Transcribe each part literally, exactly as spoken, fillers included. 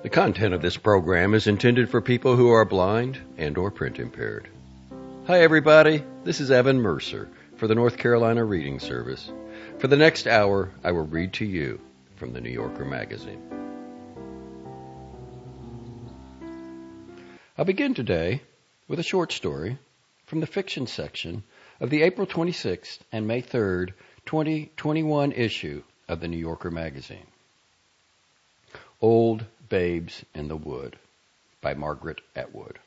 The content of this program is intended for people who are blind and or print impaired. Hi everybody, this is Evan Mercer for the North Carolina Reading Service. For the next hour, I will read to you from the New Yorker magazine. I'll begin today with a short story from the fiction section of the April twenty-sixth and May third, twenty twenty-one issue of the New Yorker magazine. Old Babes in the Wood by Margaret Atwood.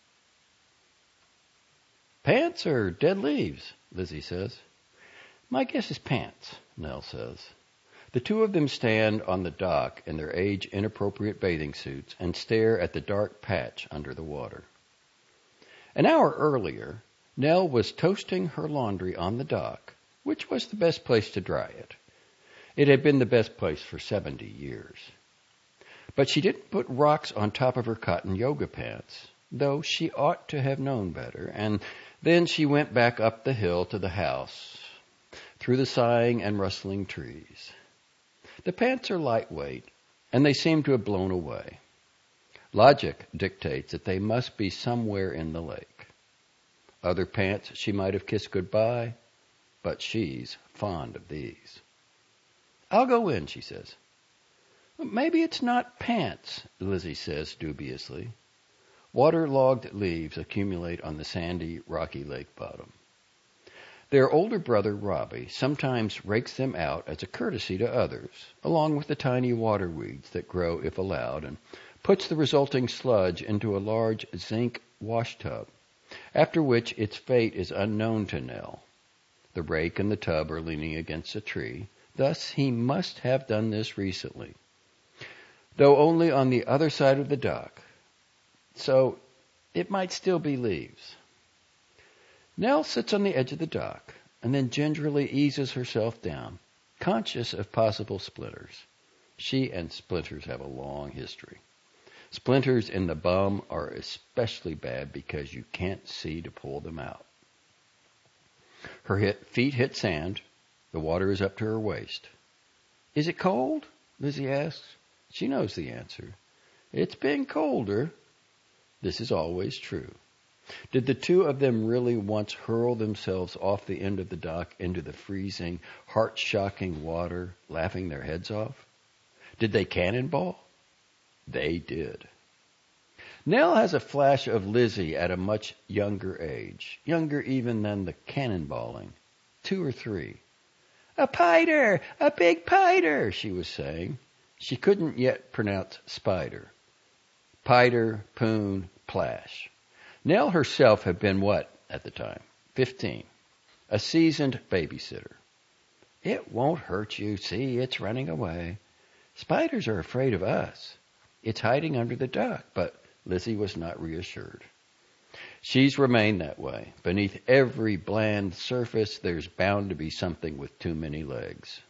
Pants or dead leaves, Lizzie says. My guess is pants, Nell says. The two of them stand on the dock in their age-inappropriate bathing suits and stare at the dark patch under the water. An hour earlier, Nell was toasting her laundry on the dock, which was the best place to dry it. It had been the best place for seventy years. But she didn't put rocks on top of her cotton yoga pants, though she ought to have known better, and then she went back up the hill to the house, through the sighing and rustling trees. The pants are lightweight, and they seem to have blown away. Logic dictates that they must be somewhere in the lake. Other pants she might have kissed goodbye, but she's fond of these. I'll go in, she says. Maybe it's not pants, Lizzie says dubiously. Waterlogged leaves accumulate on the sandy, rocky lake bottom. Their older brother, Robbie, sometimes rakes them out as a courtesy to others, along with the tiny water weeds that grow if allowed, and puts the resulting sludge into a large zinc wash tub, after which its fate is unknown to Nell. The rake and the tub are leaning against a tree, thus he must have done this recently, though only on the other side of the dock, so it might still be leaves. Nell sits on the edge of the dock and then gingerly eases herself down, conscious of possible splinters. She and splinters have a long history. Splinters in the bum are especially bad because you can't see to pull them out. Her hit, feet hit sand. The water is up to her waist. Is it cold? Lizzie asks. She knows the answer. It's been colder. This is always true. Did the two of them really once hurl themselves off the end of the dock into the freezing, heart-shocking water, laughing their heads off? Did they cannonball? They did. Nell has a flash of Lizzie at a much younger age, younger even than the cannonballing, two or three. A piter! A big piter! She was saying. She couldn't yet pronounce spider. Piter, poon, plash. Nell herself had been what at the time? Fifteen. A seasoned babysitter. It won't hurt you. See, it's running away. Spiders are afraid of us. It's hiding under the dock, but Lizzie was not reassured. She's remained that way. Beneath every bland surface, there's bound to be something with too many legs.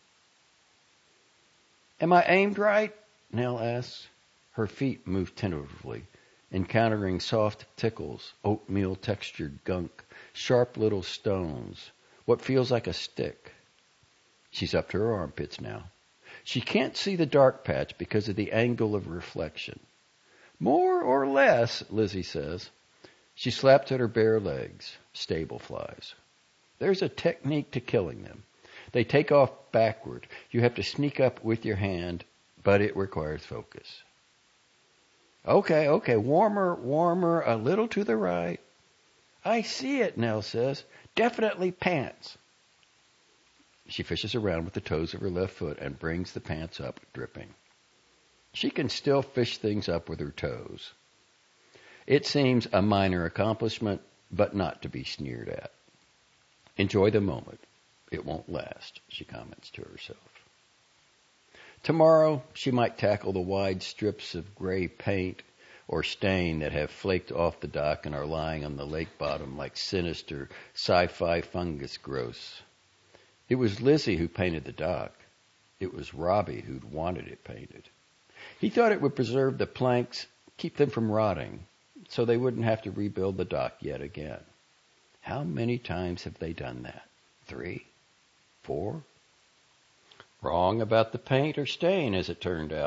Am I aimed right? Nell asks. Her feet move tentatively, encountering soft tickles, oatmeal-textured gunk, sharp little stones, what feels like a stick. She's up to her armpits now. She can't see the dark patch because of the angle of reflection. More or less, Lizzie says. She slaps at her bare legs, stable flies. There's a technique to killing them. They take off backward. You have to sneak up with your hand, but it requires focus. Okay, okay, warmer, warmer, a little to the right. I see it, Nell says. Definitely pants. She fishes around with the toes of her left foot and brings the pants up, dripping. She can still fish things up with her toes. It seems a minor accomplishment, but not to be sneered at. Enjoy the moment. It won't last, she comments to herself. Tomorrow, she might tackle the wide strips of gray paint or stain that have flaked off the dock and are lying on the lake bottom like sinister sci-fi fungus growths. It was Lizzie who painted the dock. It was Robbie who'd wanted it painted. He thought it would preserve the planks, keep them from rotting, so they wouldn't have to rebuild the dock yet again. How many times have they done that? Three? Four? Wrong about the paint or stain, as it turned out.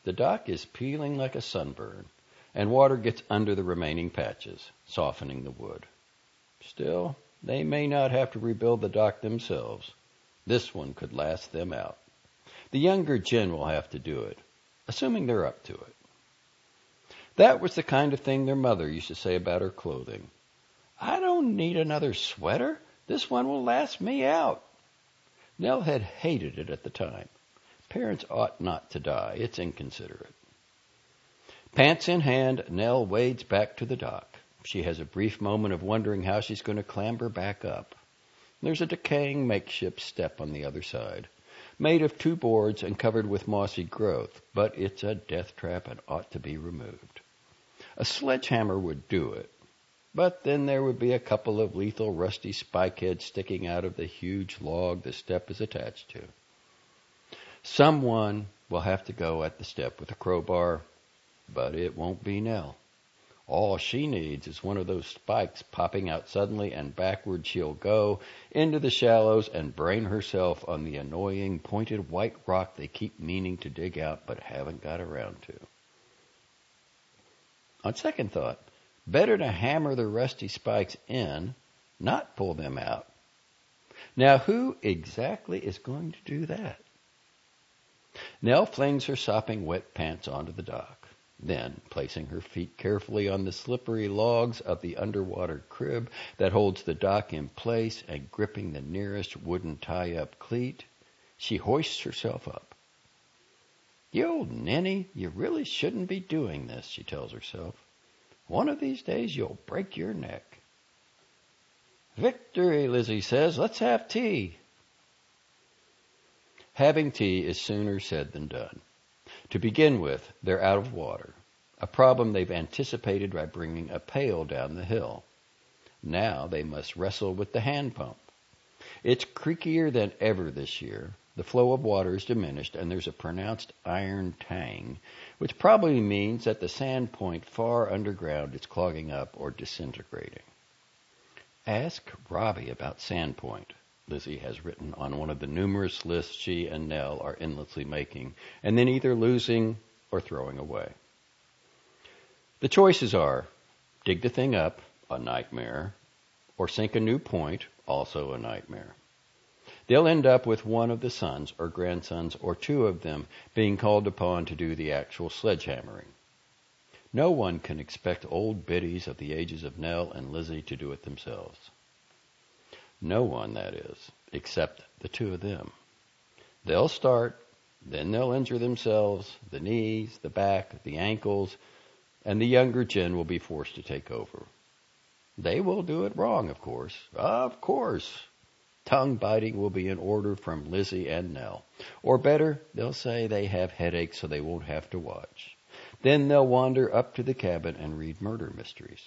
The dock is peeling like a sunburn, and water gets under the remaining patches, softening the wood. Still, they may not have to rebuild the dock themselves. This one could last them out. The younger Jen will have to do it, assuming they're up to it. That was the kind of thing their mother used to say about her clothing. I don't need another sweater. This one will last me out. Nell had hated it at the time. Parents ought not to die. It's inconsiderate. Pants in hand, Nell wades back to the dock. She has a brief moment of wondering how she's going to clamber back up. There's a decaying makeshift step on the other side, made of two boards and covered with mossy growth, but it's a death trap and ought to be removed. A sledgehammer would do it, but then there would be a couple of lethal rusty spike heads sticking out of the huge log the step is attached to. Someone will have to go at the step with a crowbar, but it won't be Nell. All she needs is one of those spikes popping out suddenly, and backward she'll go into the shallows and brain herself on the annoying pointed white rock they keep meaning to dig out but haven't got around to. On second thought, better to hammer the rusty spikes in, not pull them out. Now, who exactly is going to do that? Nell flings her sopping wet pants onto the dock. Then, placing her feet carefully on the slippery logs of the underwater crib that holds the dock in place and gripping the nearest wooden tie-up cleat, she hoists herself up. You old ninny, you really shouldn't be doing this, she tells herself. One of these days you'll break your neck. Victory, Lizzie says. Let's have tea. Having tea is sooner said than done. To begin with, they're out of water, a problem they've anticipated by bringing a pail down the hill. Now they must wrestle with the hand pump. It's creakier than ever this year. The flow of water is diminished, and there's a pronounced iron tang, which probably means that the sand point far underground is clogging up or disintegrating. Ask Robbie about Sandpoint, Lizzie has written on one of the numerous lists she and Nell are endlessly making, and then either losing or throwing away. The choices are dig the thing up, a nightmare, or sink a new point, also a nightmare. They'll end up with one of the sons or grandsons or two of them being called upon to do the actual sledgehammering. No one can expect old biddies of the ages of Nell and Lizzie to do it themselves. No one, that is, except the two of them. They'll start, then they'll injure themselves, the knees, the back, the ankles, and the younger Jen will be forced to take over. They will do it wrong, of course. Of course. Tongue biting will be in order from Lizzie and Nell. Or better, they'll say they have headaches so they won't have to watch. Then they'll wander up to the cabin and read murder mysteries.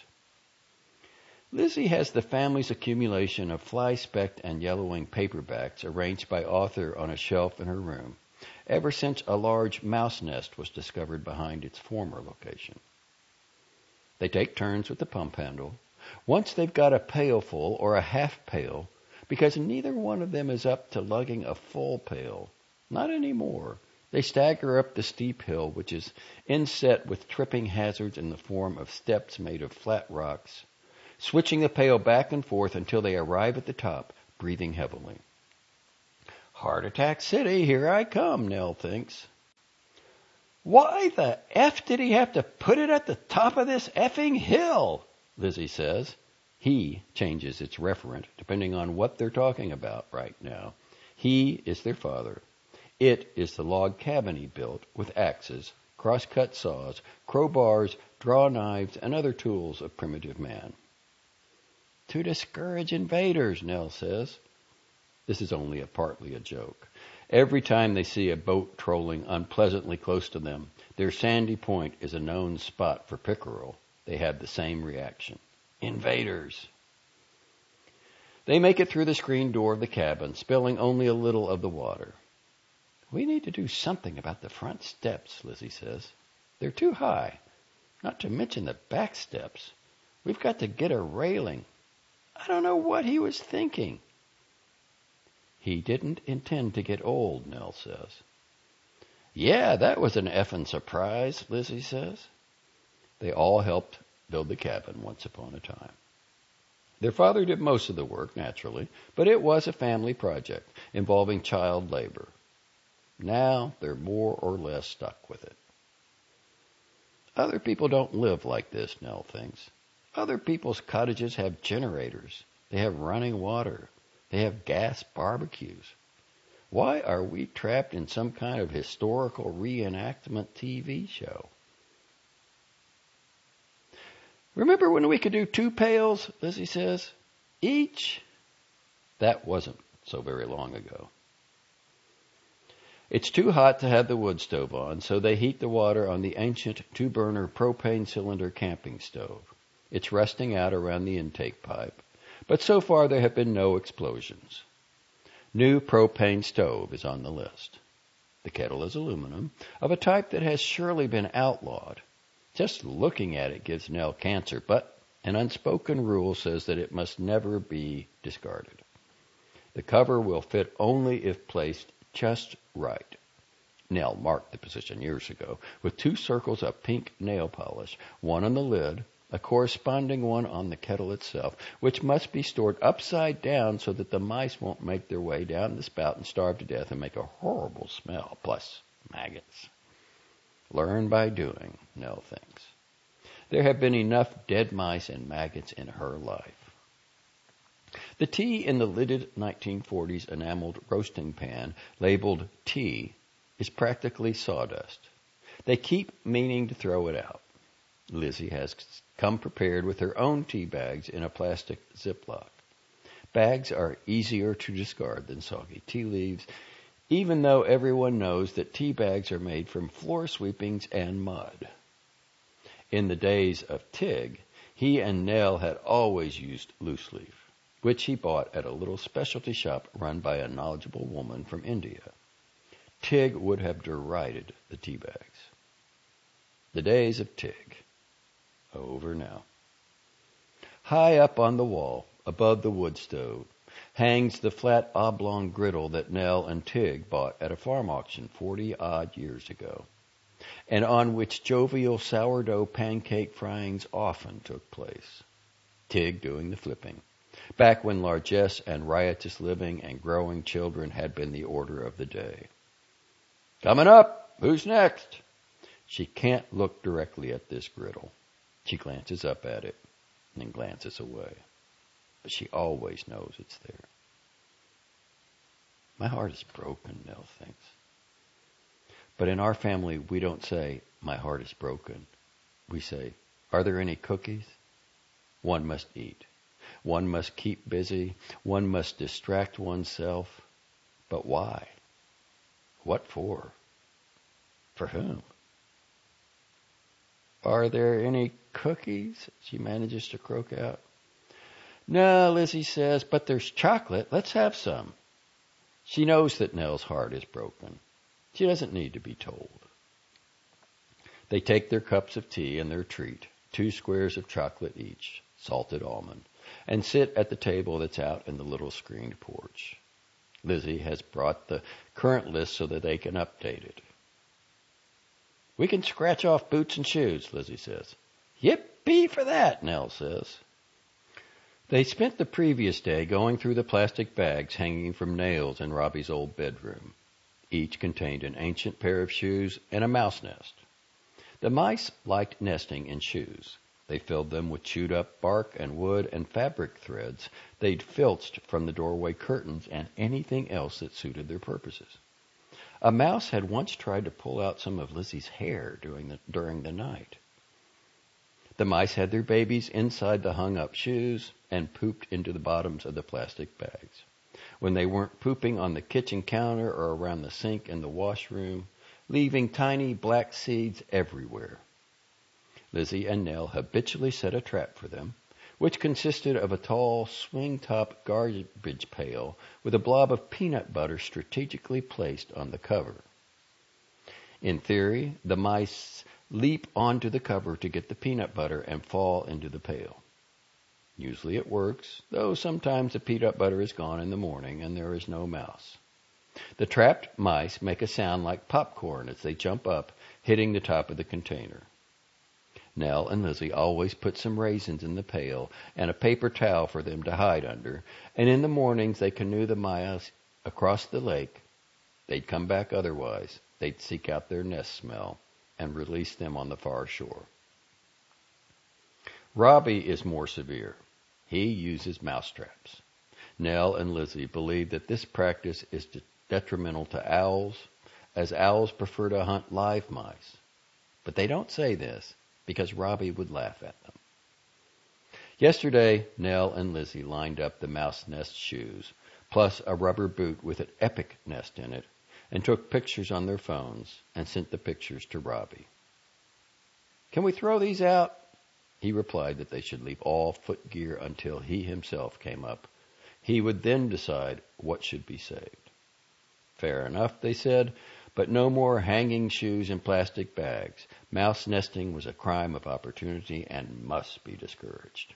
Lizzie has the family's accumulation of fly-specked and yellowing paperbacks arranged by author on a shelf in her room, ever since a large mouse nest was discovered behind its former location. They take turns with the pump handle. Once they've got a pailful or a half pail, because neither one of them is up to lugging a full pail. Not anymore. They stagger up the steep hill, which is inset with tripping hazards in the form of steps made of flat rocks, switching the pail back and forth until they arrive at the top, breathing heavily. Heart Attack City, here I come, Nell thinks. Why the F did he have to put it at the top of this effing hill? Lizzie says. He changes its referent, depending on what they're talking about right now. He is their father. It is the log cabin he built with axes, cross-cut saws, crowbars, draw knives, and other tools of primitive man. To discourage invaders, Nell says. This is only a partly a joke. Every time they see a boat trolling unpleasantly close to them, their sandy point is a known spot for pickerel. They have the same reaction. Invaders. They make it through the screen door of the cabin, spilling only a little of the water. We need to do something about the front steps, Lizzie says. They're too high, not to mention the back steps. We've got to get a railing. I don't know what he was thinking. He didn't intend to get old, Nell says. Yeah, that was an effing surprise, Lizzie says. They all helped build the cabin once upon a time. Their father did most of the work, naturally, but it was a family project involving child labor. Now they're more or less stuck with it. Other people don't live like this, Nell thinks. Other people's cottages have generators. They have running water. They have gas barbecues. Why are we trapped in some kind of historical reenactment T V show? Remember when we could do two pails, Lizzie says, each? That wasn't so very long ago. It's too hot to have the wood stove on, so they heat the water on the ancient two-burner propane cylinder camping stove. It's rusting out around the intake pipe, but so far there have been no explosions. New propane stove is on the list. The kettle is aluminum, of a type that has surely been outlawed. Just looking at it gives Nell cancer, but an unspoken rule says that it must never be discarded. The cover will fit only if placed just right. Nell marked the position years ago with two circles of pink nail polish, one on the lid, a corresponding one on the kettle itself, which must be stored upside down so that the mice won't make their way down the spout and starve to death and make a horrible smell, plus maggots. Learn by doing, Nell thinks. There have been enough dead mice and maggots in her life. The tea in the lidded nineteen forties enameled roasting pan, labeled tea, is practically sawdust. They keep meaning to throw it out. Lizzie has come prepared with her own tea bags in a plastic Ziploc. Bags are easier to discard than soggy tea leaves, even though everyone knows that tea bags are made from floor sweepings and mud. In the days of Tig, he and Nell had always used loose leaf, which he bought at a little specialty shop run by a knowledgeable woman from India. Tig would have derided the tea bags. The days of Tig. Over now. High up on the wall, above the wood stove, hangs the flat oblong griddle that Nell and Tig bought at a farm auction forty-odd years ago, and on which jovial sourdough pancake fryings often took place. Tig doing the flipping, back when largesse and riotous living and growing children had been the order of the day. Coming up! Who's next? She can't look directly at this griddle. She glances up at it and then glances away. But she always knows it's there. My heart is broken, Nell thinks. But in our family, we don't say, my heart is broken. We say, are there any cookies? One must eat. One must keep busy. One must distract oneself. But why? What for? For whom? Are there any cookies? She manages to croak out. No, Lizzie says, but there's chocolate. Let's have some. She knows that Nell's heart is broken. She doesn't need to be told. They take their cups of tea and their treat, two squares of chocolate each, salted almond, and sit at the table that's out in the little screened porch. Lizzie has brought the current list so that they can update it. We can scratch off boots and shoes, Lizzie says. Yippee for that, Nell says. They spent the previous day going through the plastic bags hanging from nails in Robbie's old bedroom. Each contained an ancient pair of shoes and a mouse nest. The mice liked nesting in shoes. They filled them with chewed up bark and wood and fabric threads they'd filched from the doorway curtains and anything else that suited their purposes. A mouse had once tried to pull out some of Lizzie's hair during the, during the night. The mice had their babies inside the hung-up shoes and pooped into the bottoms of the plastic bags. When they weren't pooping on the kitchen counter or around the sink in the washroom, leaving tiny black seeds everywhere. Lizzie and Nell habitually set a trap for them, which consisted of a tall, swing-top garbage pail with a blob of peanut butter strategically placed on the cover. In theory, the mice leap onto the cover to get the peanut butter and fall into the pail. Usually it works, though sometimes the peanut butter is gone in the morning and there is no mouse. The trapped mice make a sound like popcorn as they jump up, hitting the top of the container. Nell and Lizzie always put some raisins in the pail and a paper towel for them to hide under, and in the mornings they canoe the mice across the lake. They'd come back otherwise. They'd seek out their nest smell and release them on the far shore. Robbie is more severe. He uses mousetraps. Nell and Lizzie believe that this practice is detrimental to owls, as owls prefer to hunt live mice. But they don't say this because Robbie would laugh at them. Yesterday, Nell and Lizzie lined up the mouse nest shoes, plus a rubber boot with an epic nest in it, and took pictures on their phones and sent the pictures to Robbie. "Can we throw these out?" He replied that they should leave all footgear until he himself came up. He would then decide what should be saved. Fair enough, they said, but no more hanging shoes in plastic bags. Mouse nesting was a crime of opportunity and must be discouraged.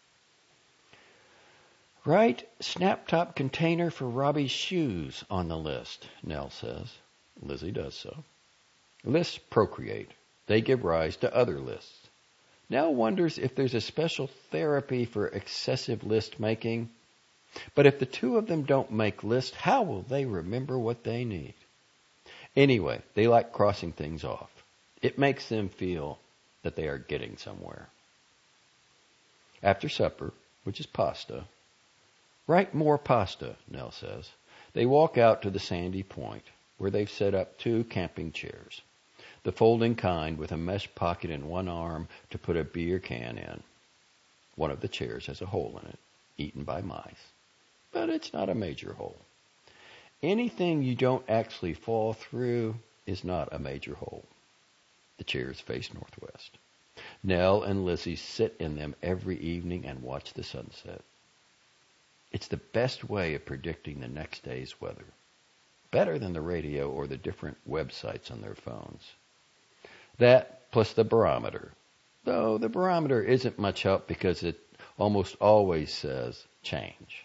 "Write snap-top container for Robbie's shoes on the list," Nell says. Lizzie does so. Lists procreate. They give rise to other lists. Nell wonders if there's a special therapy for excessive list making. But if the two of them don't make lists, how will they remember what they need? Anyway, they like crossing things off. It makes them feel that they are getting somewhere. After supper, which is pasta, "Write more pasta," Nell says. They walk out to the sandy point, where they've set up two camping chairs, the folding kind with a mesh pocket in one arm to put a beer can in. One of the chairs has a hole in it, eaten by mice. But it's not a major hole. Anything you don't actually fall through is not a major hole. The chairs face northwest. Nell and Lizzie sit in them every evening and watch the sunset. It's the best way of predicting the next day's weather. Better than the radio or the different websites on their phones. That plus the barometer. Though the barometer isn't much help because it almost always says change.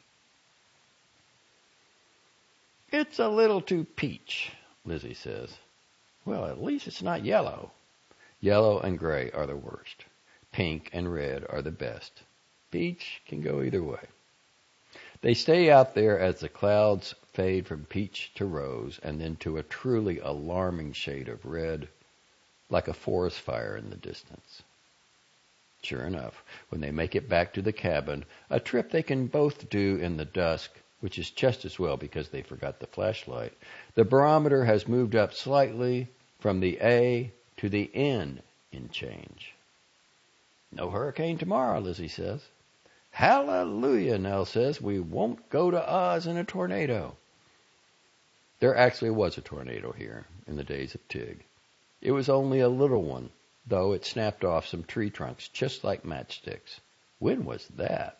"It's a little too peach," Lizzie says. "Well, at least it's not yellow." Yellow and gray are the worst. Pink and red are the best. Peach can go either way. They stay out there as the clouds fade from peach to rose and then to a truly alarming shade of red, like a forest fire in the distance. Sure enough, when they make it back to the cabin, a trip they can both do in the dusk, which is just as well because they forgot the flashlight, the barometer has moved up slightly from the A to the N in change. "No hurricane tomorrow," Lizzie says. "Hallelujah," Nell says. "We won't go to Oz in a tornado." There actually was a tornado here in the days of Tig. It was only a little one, though it snapped off some tree trunks just like matchsticks. When was that?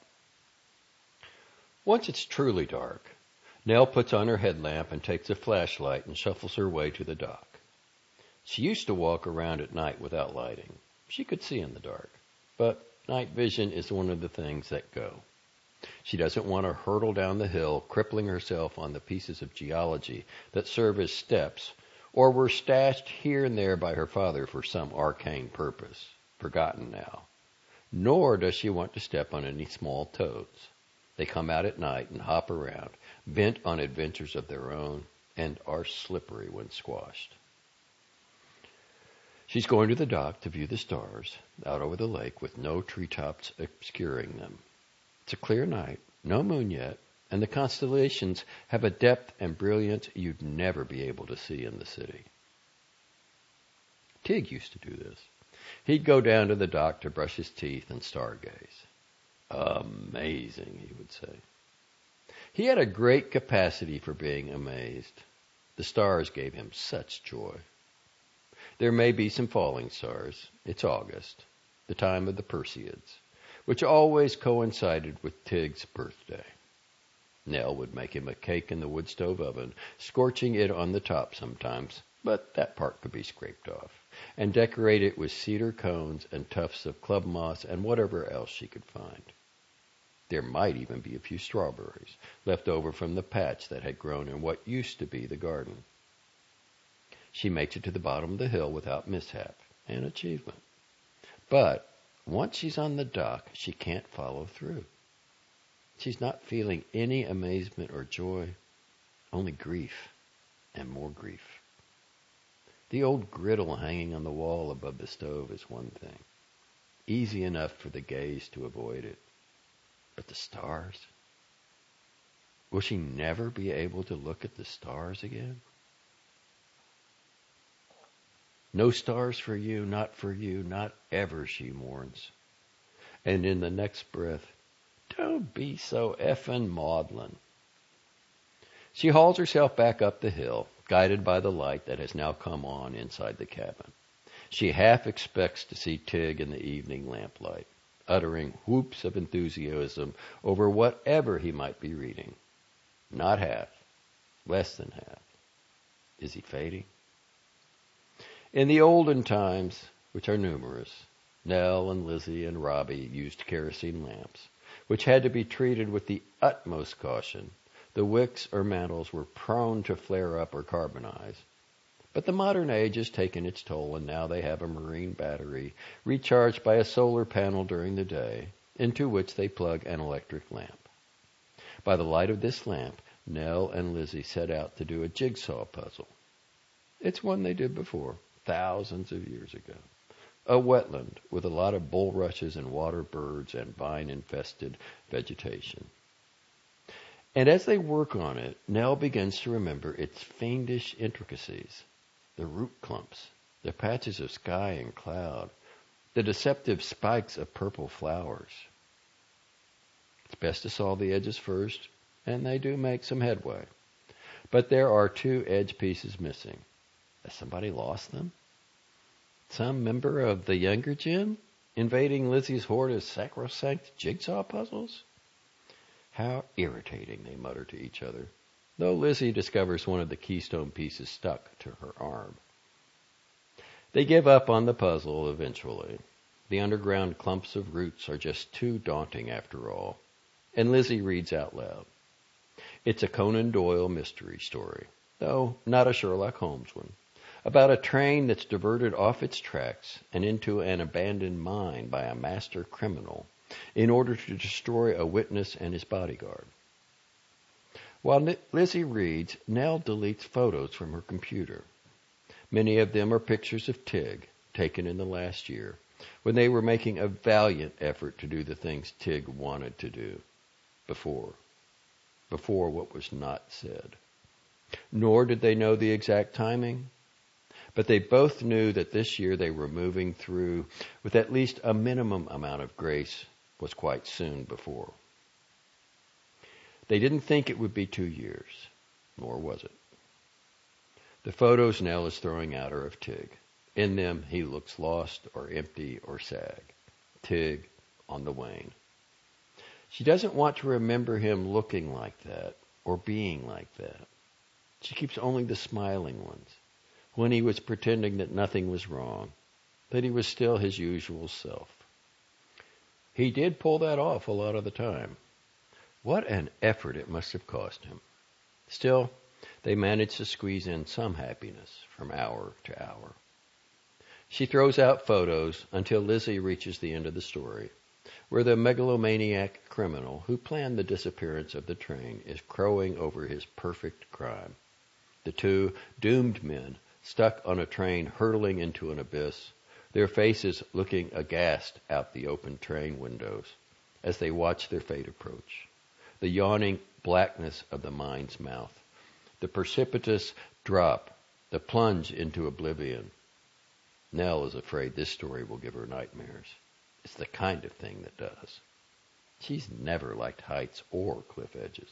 Once it's truly dark, Nell puts on her headlamp and takes a flashlight and shuffles her way to the dock. She used to walk around at night without lighting. She could see in the dark, but night vision is one of the things that go. She doesn't want to hurtle down the hill, crippling herself on the pieces of geology that serve as steps or were stashed here and there by her father for some arcane purpose, forgotten now. Nor does she want to step on any small toads. They come out at night and hop around, bent on adventures of their own, and are slippery when squashed. She's going to the dock to view the stars out over the lake with no treetops obscuring them. It's a clear night, no moon yet, and the constellations have a depth and brilliance you'd never be able to see in the city. Tig used to do this. He'd go down to the dock to brush his teeth and stargaze. "Amazing," he would say. He had a great capacity for being amazed. The stars gave him such joy. There may be some falling stars. It's August, the time of the Perseids, which always coincided with Tig's birthday. Nell would make him a cake in the wood stove oven, scorching it on the top sometimes, but that part could be scraped off, and decorate it with cedar cones and tufts of club moss and whatever else she could find. There might even be a few strawberries left over from the patch that had grown in what used to be the garden. She makes it to the bottom of the hill without mishap and achievement. But once she's on the dock, she can't follow through. She's not feeling any amazement or joy, only grief and more grief. The old griddle hanging on the wall above the stove is one thing. Easy enough for the gaze to avoid it. But the stars? Will she never be able to look at the stars again? No stars for you, not for you, not ever, she mourns. And in the next breath, don't be so effing maudlin. She hauls herself back up the hill, guided by the light that has now come on inside the cabin. She half expects to see Tig in the evening lamplight, uttering whoops of enthusiasm over whatever he might be reading. Not half, less than half. Is he fading? In the olden times, which are numerous, Nell and Lizzie and Robbie used kerosene lamps, which had to be treated with the utmost caution. The wicks or mantles were prone to flare up or carbonize. But the modern age has taken its toll, and now they have a marine battery recharged by a solar panel during the day, into which they plug an electric lamp. By the light of this lamp, Nell and Lizzie set out to do a jigsaw puzzle. It's one they did before, thousands of years ago. A wetland with a lot of bulrushes and water birds and vine-infested vegetation. And as they work on it, Nell begins to remember its fiendish intricacies. The root clumps, the patches of sky and cloud, the deceptive spikes of purple flowers. It's best to saw the edges first, and they do make some headway. But there are two edge pieces missing. Has somebody lost them? Some member of the younger gen invading Lizzie's hoard of sacrosanct jigsaw puzzles? How irritating, they mutter to each other, though Lizzie discovers one of the keystone pieces stuck to her arm. They give up on the puzzle eventually. The underground clumps of roots are just too daunting after all, and Lizzie reads out loud. It's a Conan Doyle mystery story, though not a Sherlock Holmes one, about a train that's diverted off its tracks and into an abandoned mine by a master criminal in order to destroy a witness and his bodyguard. While Lizzie reads, Nell deletes photos from her computer. Many of them are pictures of Tig, taken in the last year, when they were making a valiant effort to do the things Tig wanted to do, before, before what was not said. Nor did they know the exact timing, but they both knew that this year they were moving through with at least a minimum amount of grace was quite soon before. They didn't think it would be two years, nor was it. The photos Nell is throwing out are of Tig. In them, he looks lost or empty or sad. Tig on the wane. She doesn't want to remember him looking like that or being like that. She keeps only the smiling ones, when he was pretending that nothing was wrong, that he was still his usual self. He did pull that off a lot of the time. What an effort it must have cost him. Still, they managed to squeeze in some happiness from hour to hour. She throws out photos until Lizzie reaches the end of the story, where the megalomaniac criminal who planned the disappearance of the train is crowing over his perfect crime. The two doomed men stuck on a train hurtling into an abyss, their faces looking aghast out the open train windows as they watch their fate approach. The yawning blackness of the mine's mouth, the precipitous drop, the plunge into oblivion. Nell is afraid this story will give her nightmares. It's the kind of thing that does. She's never liked heights or cliff edges.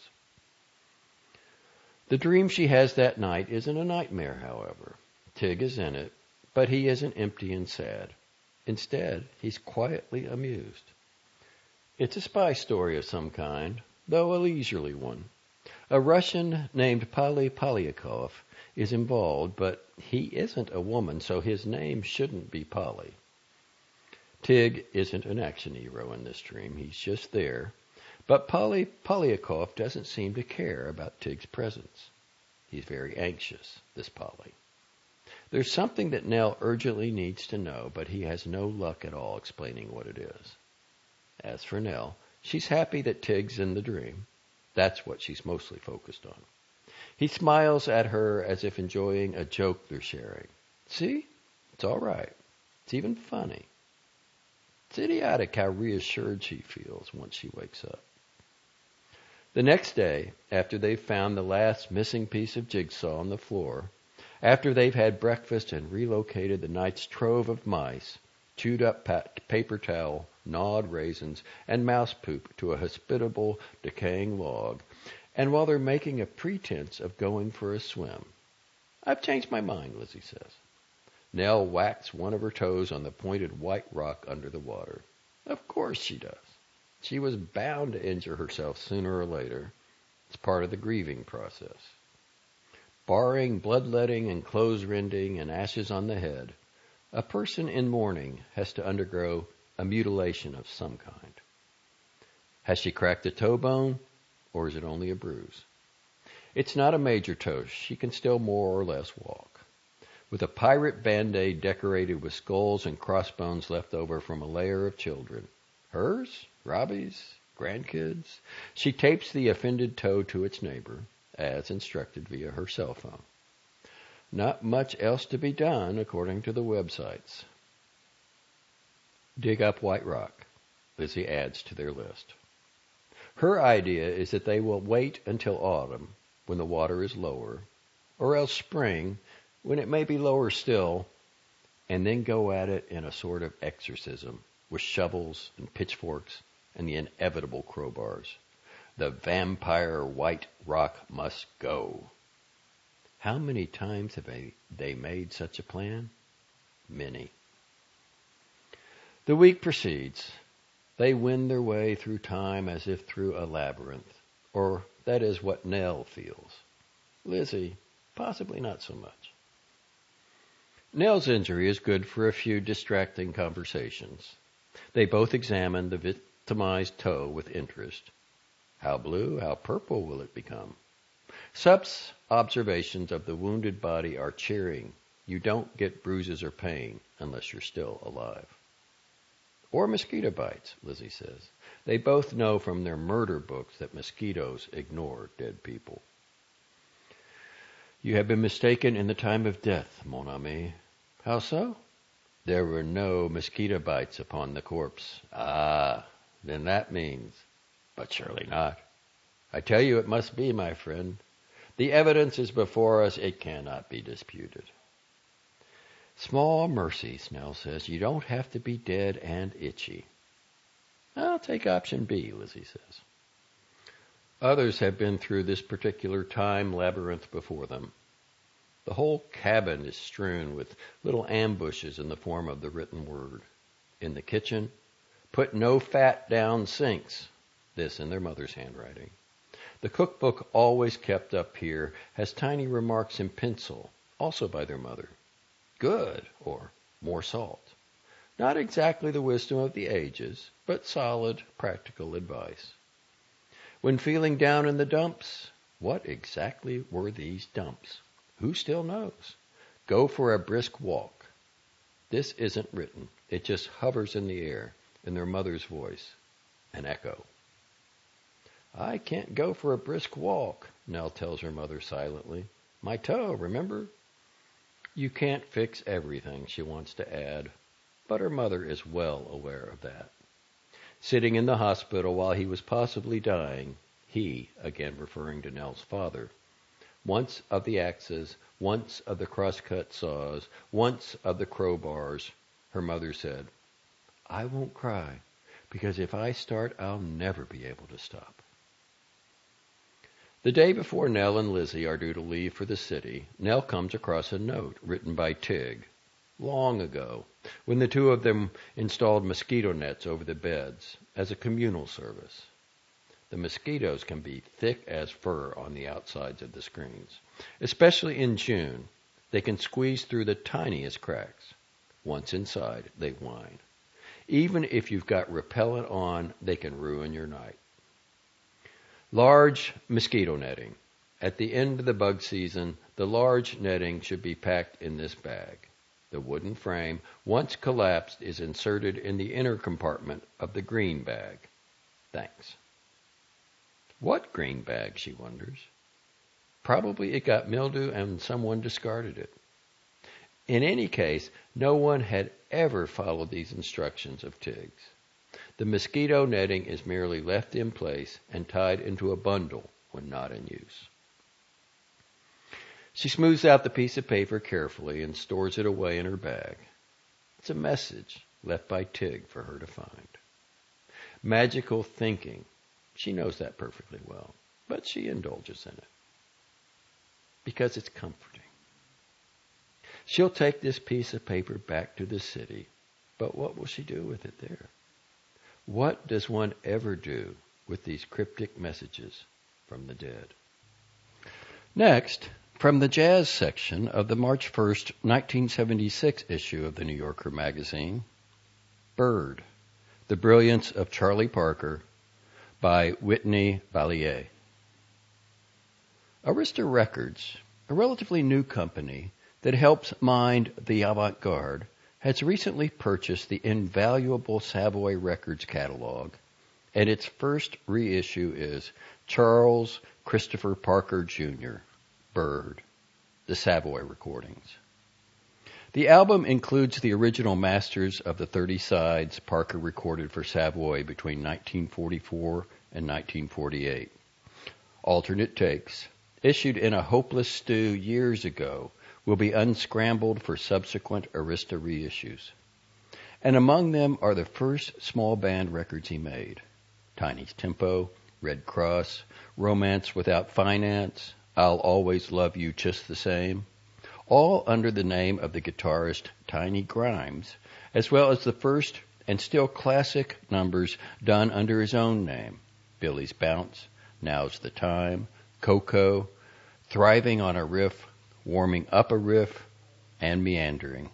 The dream she has that night isn't a nightmare, however. Tig is in it, but he isn't empty and sad. Instead, he's quietly amused. It's a spy story of some kind, though a leisurely one. A Russian named Polly Polyakov is involved, but he isn't a woman, so his name shouldn't be Polly. Tig isn't an action hero in this dream. He's just there, But Polly Polyakov doesn't seem to care about Tig's presence. He's very anxious, this Polly. There's something that Nell urgently needs to know, but he has no luck at all explaining what it is. As for Nell, she's happy that Tig's in the dream. That's what she's mostly focused on. He smiles at her as if enjoying a joke they're sharing. See? It's all right. It's even funny. It's idiotic how reassured she feels once she wakes up. The next day, after they've found the last missing piece of jigsaw on the floor, after they've had breakfast and relocated the night's trove of mice, chewed up paper towel, gnawed raisins, and mouse poop to a hospitable, decaying log, and while they're making a pretense of going for a swim. I've changed my mind, Lizzie says. Nell whacks one of her toes on the pointed white rock under the water. Of course she does. She was bound to injure herself sooner or later. It's part of the grieving process. Barring bloodletting and clothes rending and ashes on the head, a person in mourning has to undergo a mutilation of some kind. Has she cracked a toe bone, or is it only a bruise? It's not a major toe. She can still more or less walk. With a pirate band-aid decorated with skulls and crossbones left over from a layer of children, hers, Robbie's, grandkids, she tapes the offended toe to its neighbor, as instructed via her cell phone. Not much else to be done, according to the websites. Dig up White Rock, Lizzie adds to their list. Her idea is that they will wait until autumn, when the water is lower, or else spring, when it may be lower still, and then go at it in a sort of exorcism, with shovels and pitchforks and the inevitable crowbars. The vampire White Rock must go. How many times have they, they made such a plan? Many. The week proceeds. They wend their way through time as if through a labyrinth, or that is what Nell feels. Lizzie, possibly not so much. Nell's injury is good for a few distracting conversations. They both examine the victimized toe with interest. How blue, how purple will it become? Sup's observations of the wounded body are cheering. You don't get bruises or pain unless you're still alive. Or mosquito bites, Lizzie says. They both know from their murder books that mosquitoes ignore dead people. You have been mistaken in the time of death, mon ami. How so? There were no mosquito bites upon the corpse. Ah, then that means, but surely not. I tell you it must be, my friend. The evidence is before us. It cannot be disputed. Small mercy, Nell says. You don't have to be dead and itchy. I'll take option B, Lizzie says. Others have been through this particular time labyrinth before them. The whole cabin is strewn with little ambushes in the form of the written word. In the kitchen, put no fat down sinks. This in their mother's handwriting. The cookbook always kept up here has tiny remarks in pencil, also by their mother. Good, or more salt. Not exactly the wisdom of the ages, but solid, practical advice. When feeling down in the dumps, what exactly were these dumps? Who still knows? Go for a brisk walk. This isn't written. It just hovers in the air, in their mother's voice, an echo. I can't go for a brisk walk, Nell tells her mother silently. My toe, remember? You can't fix everything, she wants to add, but her mother is well aware of that. Sitting in the hospital while he was possibly dying, he, again referring to Nell's father, once of the axes, once of the crosscut saws, once of the crowbars, her mother said, I won't cry, because if I start, I'll never be able to stop. The day before Nell and Lizzie are due to leave for the city, Nell comes across a note written by Tig, long ago, when the two of them installed mosquito nets over the beds as a communal service. The mosquitoes can be thick as fur on the outsides of the screens. Especially in June, they can squeeze through the tiniest cracks. Once inside, they whine. Even if you've got repellent on, they can ruin your night. Large mosquito netting. At the end of the bug season, the large netting should be packed in this bag. The wooden frame, once collapsed, is inserted in the inner compartment of the green bag. Thanks. What green bag, she wonders. Probably it got mildew and someone discarded it. In any case, no one had ever followed these instructions of Tig's. The mosquito netting is merely left in place and tied into a bundle when not in use. She smooths out the piece of paper carefully and stores it away in her bag. It's a message left by Tig for her to find. Magical thinking. She knows that perfectly well, but she indulges in it because it's comforting. She'll take this piece of paper back to the city, but what will she do with it there? What does one ever do with these cryptic messages from the dead? Next, from the jazz section of the March first, nineteen seventy-six issue of the New Yorker magazine, Bird, The Brilliance of Charlie Parker by Whitney Balliet. Arista Records, a relatively new company that helps mind the avant-garde, has recently purchased the invaluable Savoy Records catalog, and its first reissue is Charles Christopher Parker Junior, Bird, the Savoy recordings. The album includes the original masters of the thirty sides Parker recorded for Savoy between nineteen forty-four and nineteen forty-eight. Alternate takes, issued in a hopeless stew years ago, will be unscrambled for subsequent Arista reissues. And among them are the first small band records he made: Tiny's Tempo, Red Cross, Romance Without Finance, I'll Always Love You Just the Same, all under the name of the guitarist Tiny Grimes, as well as the first and still classic numbers done under his own name: Billy's Bounce, Now's the Time, Coco, Thriving on a Riff, Warming Up a Riff, and Meandering.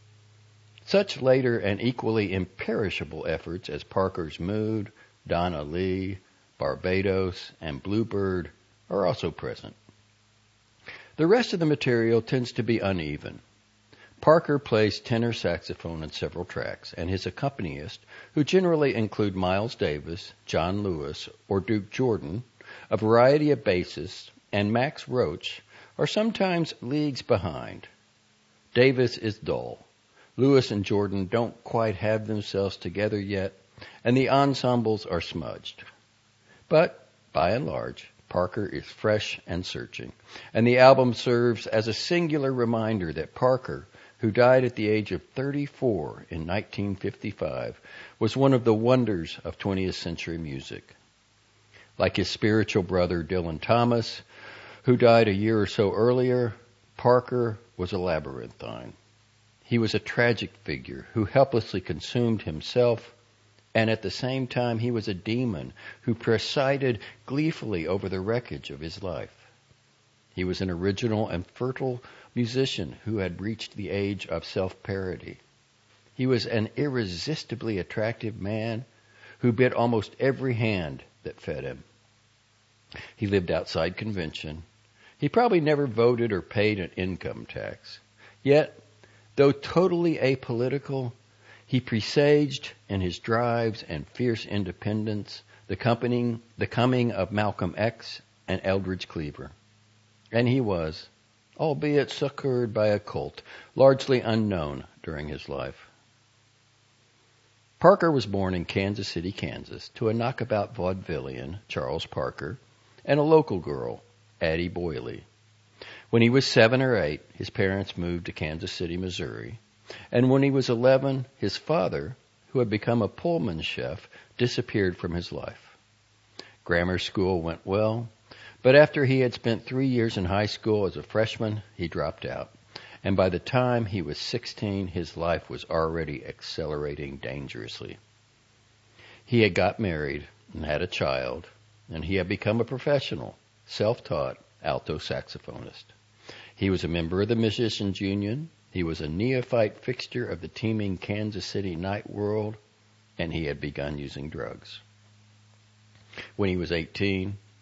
Such later and equally imperishable efforts as Parker's Mood, Donna Lee, Barbados, and Bluebird are also present. The rest of the material tends to be uneven. Parker plays tenor saxophone on several tracks, and his accompanists, who generally include Miles Davis, John Lewis, or Duke Jordan, a variety of bassists, and Max Roach, are sometimes leagues behind. Davis is dull. Lewis and Jordan don't quite have themselves together yet, and the ensembles are smudged. But, by and large, Parker is fresh and searching, and the album serves as a singular reminder that Parker, who died at the age of thirty-four in nineteen fifty-five, was one of the wonders of twentieth century music. Like his spiritual brother Dylan Thomas, who died a year or so earlier, Parker was a labyrinthine. He was a tragic figure who helplessly consumed himself, and at the same time he was a demon who presided gleefully over the wreckage of his life. He was an original and fertile musician who had reached the age of self-parody. He was an irresistibly attractive man who bit almost every hand that fed him. He lived outside convention. He probably never voted or paid an income tax. Yet, though totally apolitical, he presaged in his drives and fierce independence the, coming, the coming of Malcolm X and Eldridge Cleaver. And he was, albeit succored by a cult, largely unknown during his life. Parker was born in Kansas City, Kansas, to a knockabout vaudevillian, Charles Parker, and a local girl, Addie Boyley. When he was seven or eight, his parents moved to Kansas City, Missouri, and when he was eleven, his father, who had become a Pullman chef, disappeared from his life. Grammar school went well, but after he had spent three years in high school as a freshman, he dropped out, and by the time he was sixteen, his life was already accelerating dangerously. He had got married and had a child, and he had become a professional, self-taught alto saxophonist. He was a member of the Musicians Union. He was a neophyte fixture of the teeming Kansas City night world, and he had begun using drugs. When he was eighteen,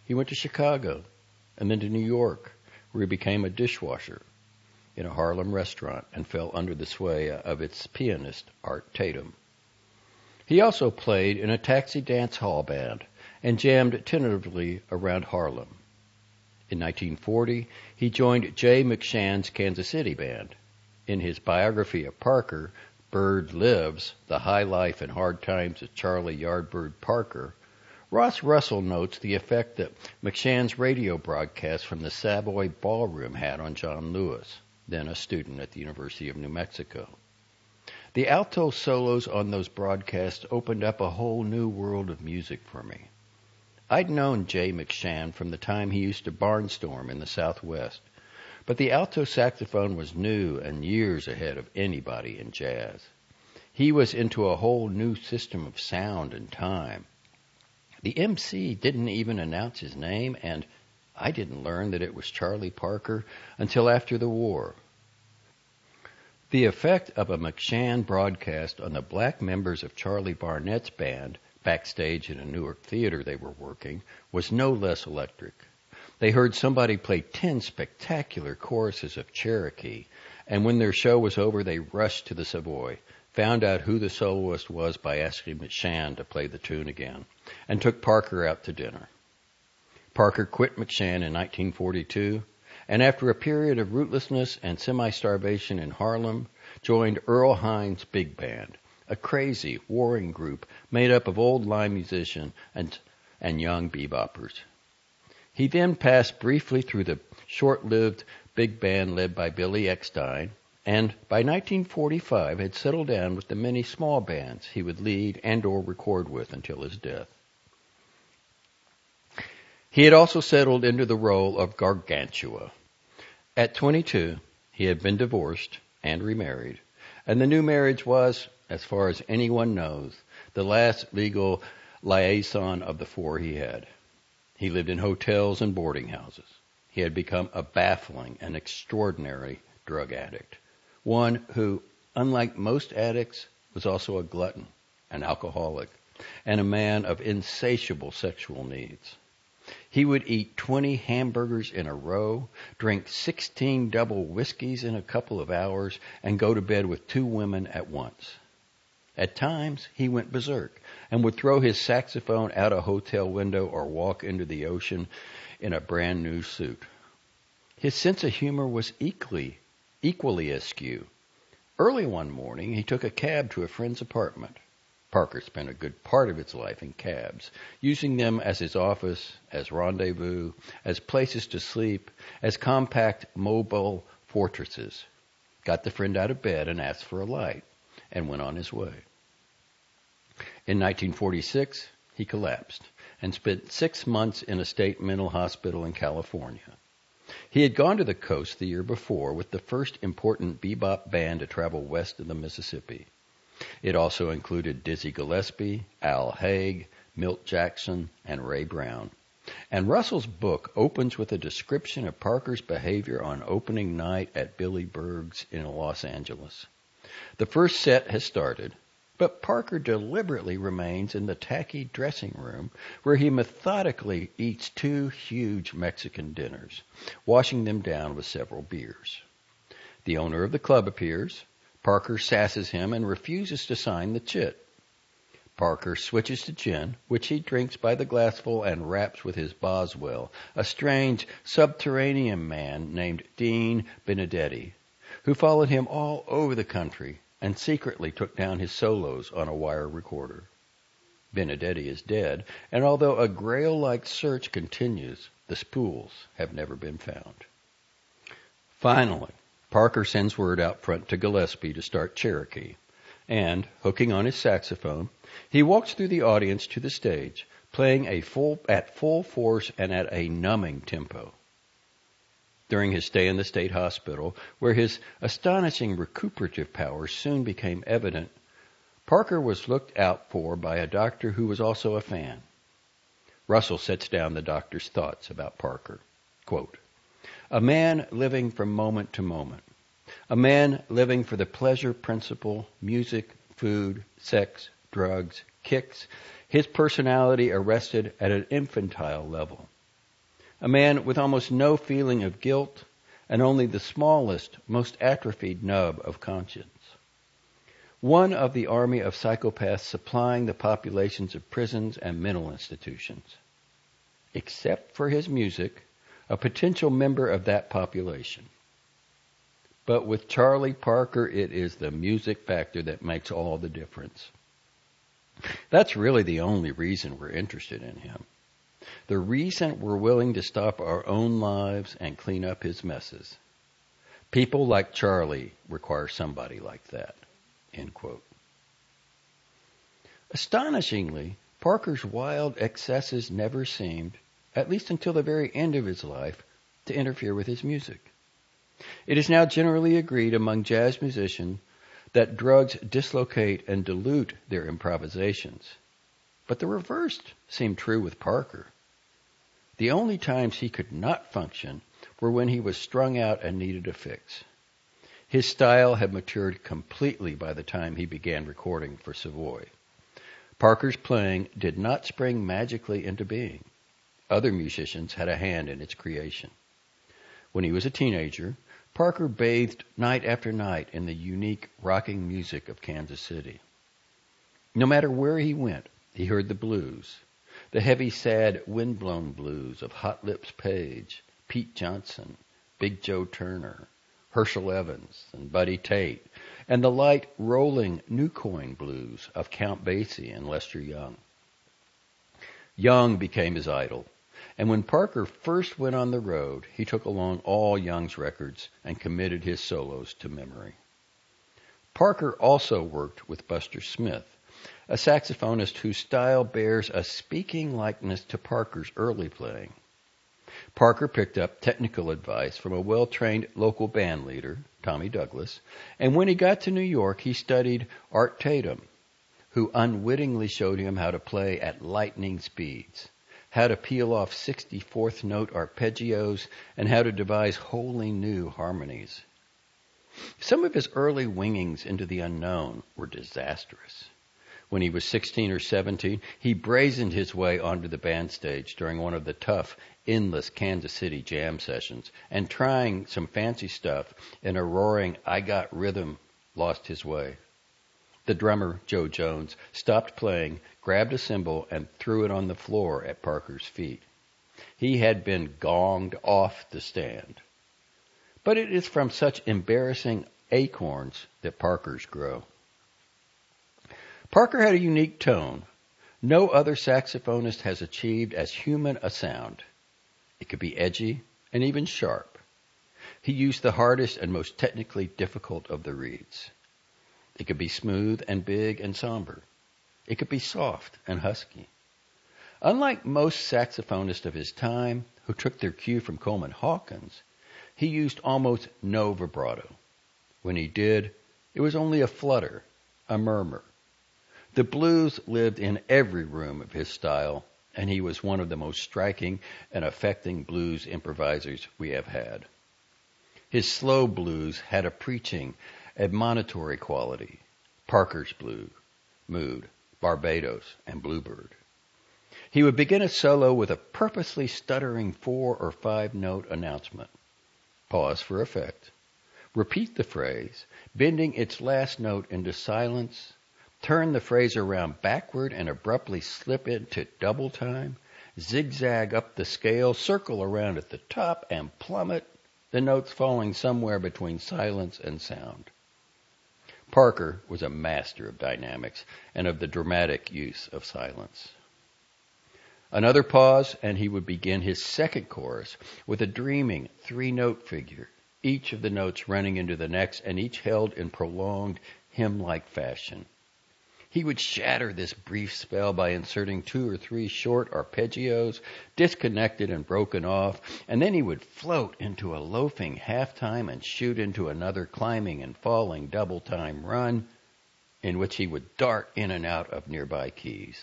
He went to Chicago and then to New York, where he became a dishwasher in a Harlem restaurant and fell under the sway of its pianist, Art Tatum. He also played in a taxi dance hall band and jammed tentatively around Harlem. In nineteen forty, he joined Jay McShann's Kansas City Band. In his biography of Parker, Bird Lives, The High Life and Hard Times of Charlie Yardbird Parker, Ross Russell notes the effect that McShann's radio broadcast from the Savoy Ballroom had on John Lewis, then a student at the University of New Mexico. The alto solos on those broadcasts opened up a whole new world of music for me. I'd known Jay McShann from the time he used to barnstorm in the Southwest, but the alto saxophone was new and years ahead of anybody in jazz. He was into a whole new system of sound and time. The M C didn't even announce his name, and I didn't learn that it was Charlie Parker until after the war. The effect of a McShann broadcast on the black members of Charlie Barnett's band, backstage in a Newark theater they were working, was no less electric. They heard somebody play ten spectacular choruses of Cherokee, and when their show was over, they rushed to the Savoy, found out who the soloist was by asking McShann to play the tune again, and took Parker out to dinner. Parker quit McShann in nineteen forty-two, and after a period of rootlessness and semi-starvation in Harlem, joined Earl Hines' Big Band, a crazy, warring group made up of old line musicians and, and young beboppers. He then passed briefly through the short-lived big band led by Billy Eckstein, and by nineteen forty-five had settled down with the many small bands he would lead and or record with until his death. He had also settled into the role of Gargantua. At twenty-two, he had been divorced and remarried, and the new marriage was, as far as anyone knows, the last legal liaison of the four he had. He lived in hotels and boarding houses. He had become a baffling and extraordinary drug addict, one who, unlike most addicts, was also a glutton, an alcoholic, and a man of insatiable sexual needs. He would eat twenty hamburgers in a row, drink sixteen double whiskeys in a couple of hours, and go to bed with two women at once. At times, he went berserk and would throw his saxophone out a hotel window or walk into the ocean in a brand new suit. His sense of humor was equally, equally askew. Early one morning, he took a cab to a friend's apartment. Parker spent a good part of his life in cabs, using them as his office, as rendezvous, as places to sleep, as compact mobile fortresses. Got the friend out of bed and asked for a light, and went on his way. In nineteen forty-six, he collapsed and spent six months in a state mental hospital in California. He had gone to the coast the year before with the first important bebop band to travel west of the Mississippi. It also included Dizzy Gillespie, Al Haig, Milt Jackson, and Ray Brown. And Russell's book opens with a description of Parker's behavior on opening night at Billy Berg's in Los Angeles. The first set has started, but Parker deliberately remains in the tacky dressing room where he methodically eats two huge Mexican dinners, washing them down with several beers. The owner of the club appears. Parker sasses him and refuses to sign the chit. Parker switches to gin, which he drinks by the glassful and raps with his Boswell, a strange subterranean man named Dean Benedetti, who followed him all over the country and secretly took down his solos on a wire recorder. Benedetti is dead, and although a Grail-like search continues, the spools have never been found. Finally, Parker sends word out front to Gillespie to start Cherokee, and, hooking on his saxophone, he walks through the audience to the stage, playing a full, at full force and at a numbing tempo. During his stay in the state hospital, where his astonishing recuperative powers soon became evident, Parker was looked out for by a doctor who was also a fan. Russell sets down the doctor's thoughts about Parker. Quote, "A man living from moment to moment. A man living for the pleasure principle, music, food, sex, drugs, kicks, his personality arrested at an infantile level. a man with almost no feeling of guilt and only the smallest, most atrophied nub of conscience. One of the army of psychopaths supplying the populations of prisons and mental institutions. Except for his music, a potential member of that population. But with Charlie Parker, it is the music factor that makes all the difference. That's really the only reason we're interested in him. The reason we're willing to stop our own lives and clean up his messes. People like Charlie require somebody like that. End quote. Astonishingly, Parker's wild excesses never seemed, at least until the very end of his life, to interfere with his music. It is now generally agreed among jazz musicians that drugs dislocate and dilute their improvisations. But the reverse seemed true with Parker. The only times he could not function were when he was strung out and needed a fix. His style had matured completely by the time he began recording for Savoy. Parker's playing did not spring magically into being. Other musicians had a hand in its creation. When he was a teenager, Parker bathed night after night in the unique rocking music of Kansas City. No matter where he went, he heard the blues, the heavy, sad, wind-blown blues of Hot Lips Page, Pete Johnson, Big Joe Turner, Herschel Evans, and Buddy Tate, and the light, rolling New Coin blues of Count Basie and Lester Young. Young became his idol, and when Parker first went on the road, he took along all Young's records and committed his solos to memory. Parker also worked with Buster Smith, a saxophonist whose style bears a speaking likeness to Parker's early playing. Parker picked up technical advice from a well-trained local band leader, Tommy Douglas, and when he got to New York, he studied Art Tatum, who unwittingly showed him how to play at lightning speeds, how to peel off sixty-fourth note arpeggios, and how to devise wholly new harmonies. Some of his early wingings into the unknown were disastrous. When he was sixteen or seventeen, he brazened his way onto the band stage during one of the tough, endless Kansas City jam sessions, and trying some fancy stuff in a roaring I Got Rhythm, lost his way. The drummer, Joe Jones, stopped playing, grabbed a cymbal, and threw it on the floor at Parker's feet. He had been gonged off the stand. But it is from such embarrassing acorns that Parkers grow. Parker had a unique tone. No other saxophonist has achieved as human a sound. It could be edgy and even sharp. He used the hardest and most technically difficult of the reeds. It could be smooth and big and somber. It could be soft and husky. Unlike most saxophonists of his time, who took their cue from Coleman Hawkins, he used almost no vibrato. When he did, it was only a flutter, a murmur. The blues lived in every room of his style, and he was one of the most striking and affecting blues improvisers we have had. His slow blues had a preaching, admonitory quality. Parker's Blues, Mood, Barbados, and Bluebird. He would begin a solo with a purposely stuttering four or five note announcement. Pause for effect. Repeat the phrase, bending its last note into silence. Turn the phrase around backward and abruptly slip into double time. Zigzag up the scale, circle around at the top, and plummet, the notes falling somewhere between silence and sound. Parker was a master of dynamics and of the dramatic use of silence. Another pause, and he would begin his second chorus with a dreaming three-note figure, each of the notes running into the next and each held in prolonged hymn-like fashion. He would shatter this brief spell by inserting two or three short arpeggios, disconnected and broken off, and then he would float into a loafing half-time and shoot into another climbing and falling double-time run, in which he would dart in and out of nearby keys.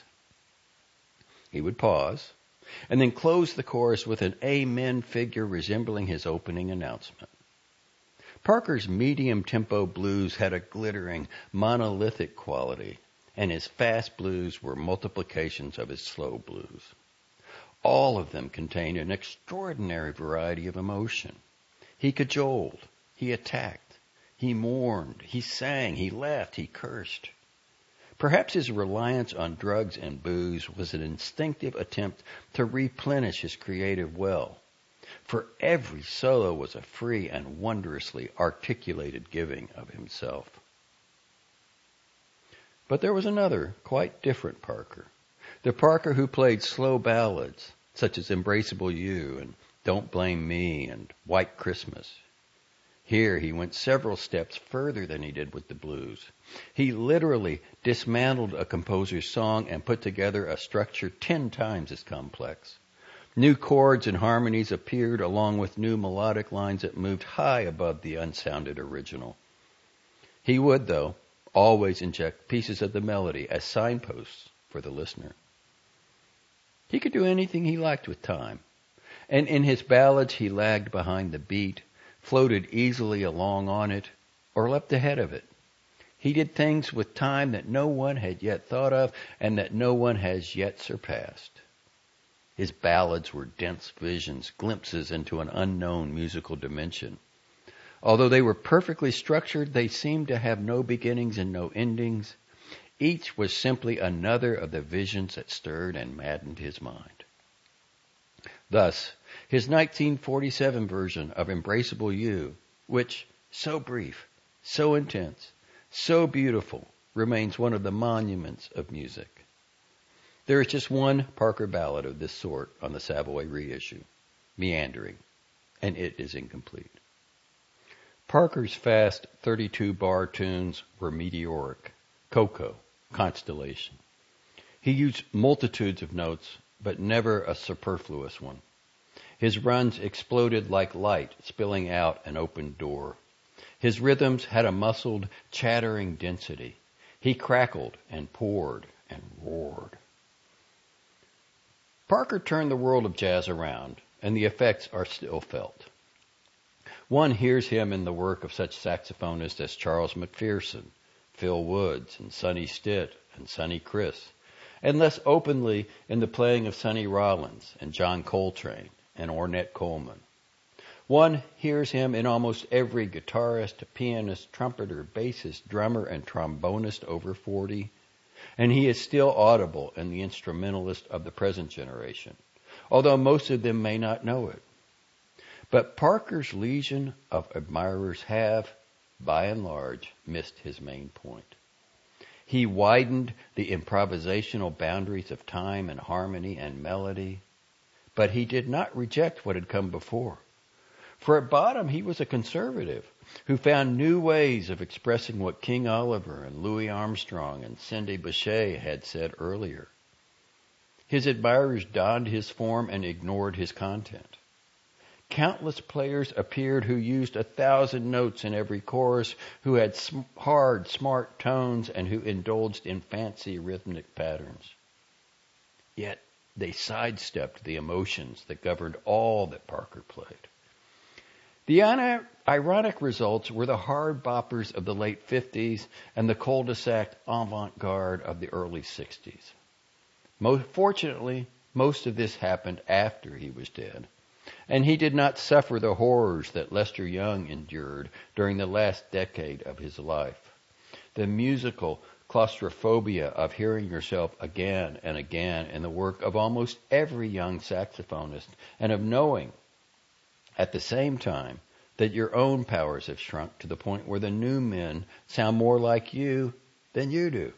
He would pause, and then close the chorus with an amen figure resembling his opening announcement. Parker's medium-tempo blues had a glittering, monolithic quality, and his fast blues were multiplications of his slow blues. All of them contained an extraordinary variety of emotion. He cajoled, he attacked, he mourned, he sang, he laughed, he cursed. Perhaps his reliance on drugs and booze was an instinctive attempt to replenish his creative well, for every solo was a free and wondrously articulated giving of himself. But there was another, quite different Parker. The Parker who played slow ballads, such as Embraceable You and Don't Blame Me and White Christmas. Here he went several steps further than he did with the blues. He literally dismantled a composer's song and put together a structure ten times as complex. New chords and harmonies appeared along with new melodic lines that moved high above the unsounded original. He would, though, always inject pieces of the melody as signposts for the listener. He could do anything he liked with time, and in his ballads he lagged behind the beat, floated easily along on it, or leapt ahead of it. He did things with time that no one had yet thought of and that no one has yet surpassed. His ballads were dense visions, glimpses into an unknown musical dimension. Although they were perfectly structured, they seemed to have no beginnings and no endings. Each was simply another of the visions that stirred and maddened his mind. Thus, his nineteen forty-seven version of Embraceable You, which, so brief, so intense, so beautiful, remains one of the monuments of music. There is just one Parker ballad of this sort on the Savoy reissue, Meandering, and it is incomplete. Parker's fast thirty-two bar tunes were meteoric, Coco, Constellation. He used multitudes of notes, but never a superfluous one. His runs exploded like light spilling out an open door. His rhythms had a muscled, chattering density. He crackled and poured and roared. Parker turned the world of jazz around, and the effects are still felt. One hears him in the work of such saxophonists as Charles McPherson, Phil Woods, and Sonny Stitt, and Sonny Criss, and less openly in the playing of Sonny Rollins and John Coltrane and Ornette Coleman. One hears him in almost every guitarist, pianist, trumpeter, bassist, drummer, and trombonist over forty, and he is still audible in the instrumentalist of the present generation, although most of them may not know it. But Parker's legion of admirers have, by and large, missed his main point. He widened the improvisational boundaries of time and harmony and melody, but he did not reject what had come before. For at bottom he was a conservative who found new ways of expressing what King Oliver and Louis Armstrong and Cindy Bechet had said earlier. His admirers donned his form and ignored his content. Countless players appeared who used a thousand notes in every chorus, who had sm- hard, smart tones, and who indulged in fancy rhythmic patterns. Yet they sidestepped the emotions that governed all that Parker played. The ironic results were the hard boppers of the late fifties and the cul-de-sac avant-garde of the early sixties. Most, fortunately, most of this happened after he was dead, and he did not suffer the horrors that Lester Young endured during the last decade of his life. The musical claustrophobia of hearing yourself again and again in the work of almost every young saxophonist, and of knowing at the same time that your own powers have shrunk to the point where the new men sound more like you than you do.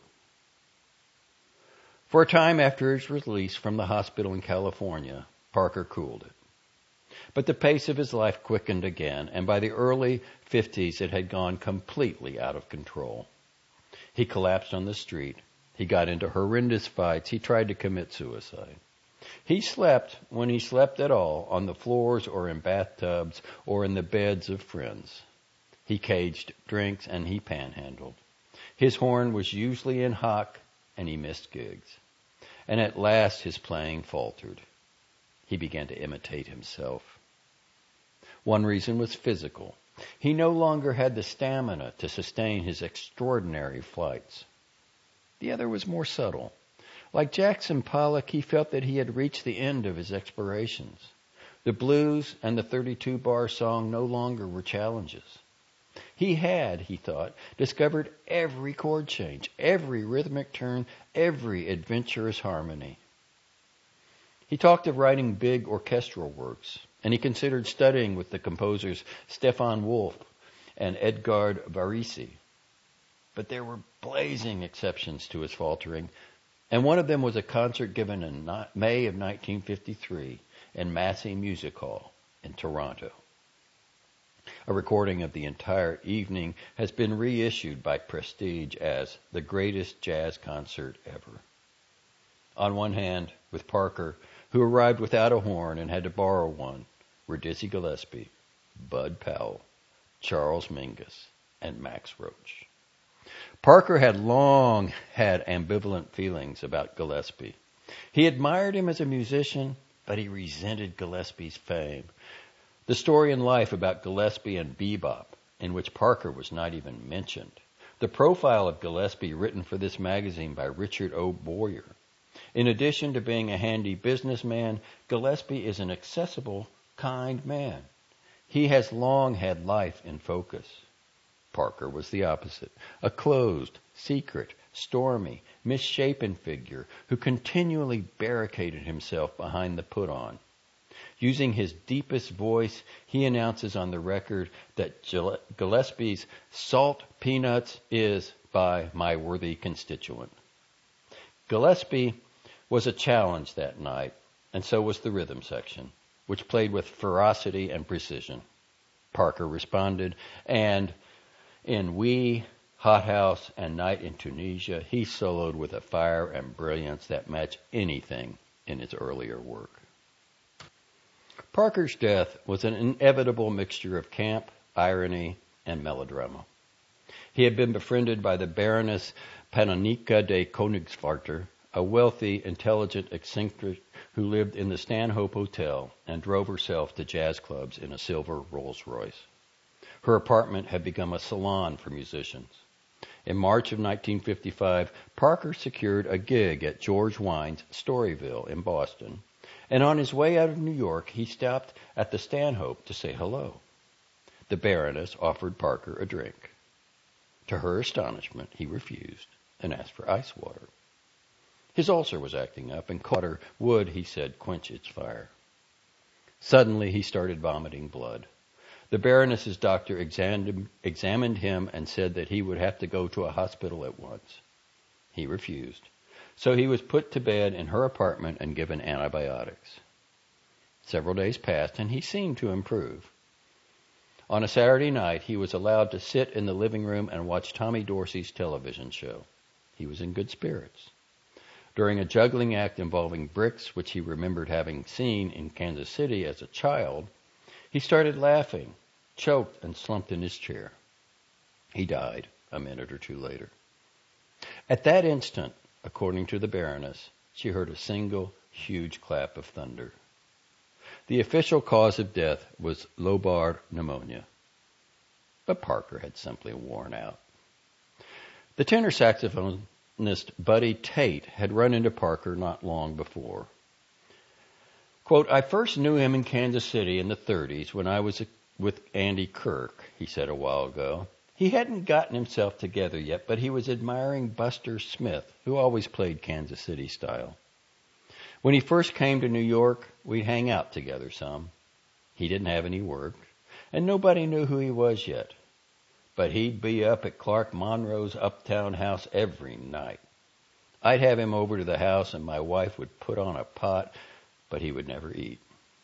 For a time after his release from the hospital in California, Parker cooled it. But the pace of his life quickened again, and by the early fifties it had gone completely out of control. He collapsed on the street. He got into horrendous fights. He tried to commit suicide. He slept, when he slept at all, on the floors or in bathtubs or in the beds of friends. He caged drinks and he panhandled. His horn was usually in hock and he missed gigs. And at last his playing faltered. He began to imitate himself. One reason was physical. He no longer had the stamina to sustain his extraordinary flights. The other was more subtle. Like Jackson Pollock, he felt that he had reached the end of his explorations. The blues and the thirty-two bar song no longer were challenges. He had, he thought, discovered every chord change, every rhythmic turn, every adventurous harmony. He talked of writing big orchestral works, and he considered studying with the composers Stefan Wolf and Edgard Varese. But there were blazing exceptions to his faltering, and one of them was a concert given in May of nineteen fifty-three in Massey Music Hall in Toronto. A recording of the entire evening has been reissued by Prestige as the greatest jazz concert ever. On one hand, with Parker, who arrived without a horn and had to borrow one, were Dizzy Gillespie, Bud Powell, Charles Mingus, and Max Roach. Parker had long had ambivalent feelings about Gillespie. He admired him as a musician, but he resented Gillespie's fame. The story in Life about Gillespie and bebop, in which Parker was not even mentioned. The profile of Gillespie written for this magazine by Richard O. Boyer. In addition to being a handy businessman, Gillespie is an accessible, kind man. He has long had life in focus. Parker was the opposite, a closed, secret, stormy, misshapen figure who continually barricaded himself behind the put-on. Using his deepest voice, he announces on the record that Gillespie's Salt Peanuts is by my worthy constituent. Gillespie was a challenge that night, and so was the rhythm section, which played with ferocity and precision. Parker responded, and in We, Hot House, and Night in Tunisia, he soloed with a fire and brilliance that matched anything in his earlier work. Parker's death was an inevitable mixture of camp, irony, and melodrama. He had been befriended by the Baroness Panonika de Koenigswarter, a wealthy, intelligent eccentric who lived in the Stanhope Hotel and drove herself to jazz clubs in a silver Rolls-Royce. Her apartment had become a salon for musicians. In March of nineteen fifty-five, Parker secured a gig at George Wine's Storyville in Boston, and on his way out of New York, he stopped at the Stanhope to say hello. The Baroness offered Parker a drink. To her astonishment, he refused and asked for ice water. His ulcer was acting up, and water would, he said, quench its fire. Suddenly, he started vomiting blood. The Baroness's doctor examined, examined him and said that he would have to go to a hospital at once. He refused. So he was put to bed in her apartment and given antibiotics. Several days passed, and he seemed to improve. On a Saturday night, he was allowed to sit in the living room and watch Tommy Dorsey's television show. He was in good spirits. During a juggling act involving bricks, which he remembered having seen in Kansas City as a child, he started laughing, choked, and slumped in his chair. He died a minute or two later. At that instant, according to the Baroness, she heard a single, huge clap of thunder. The official cause of death was lobar pneumonia, but Parker had simply worn out. The tenor saxophonist Buddy Tate had run into Parker not long before. Quote, I first knew him in Kansas City in the thirties when I was with Andy Kirk, he said a while ago. He hadn't gotten himself together yet, but he was admiring Buster Smith, who always played Kansas City style. When he first came to New York, we'd hang out together some. He didn't have any work, and nobody knew who he was yet. But he'd be up at Clark Monroe's uptown house every night. I'd have him over to the house, and my wife would put on a pot, but he would never eat.